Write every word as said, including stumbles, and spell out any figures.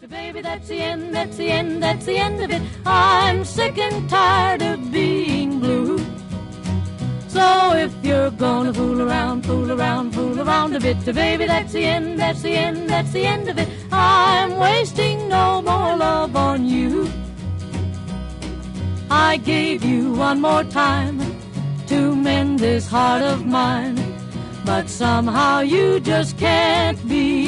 Baby, that's the end, that's the end, that's the end of it. I'm sick and tired of being blue. So if you're gonna fool around, fool around, fool around a bit, baby, that's the end, that's the end, that's the end of it. I'm wasting no more love on you. I gave you one more time to mend this heart of mine, but somehow you just can't be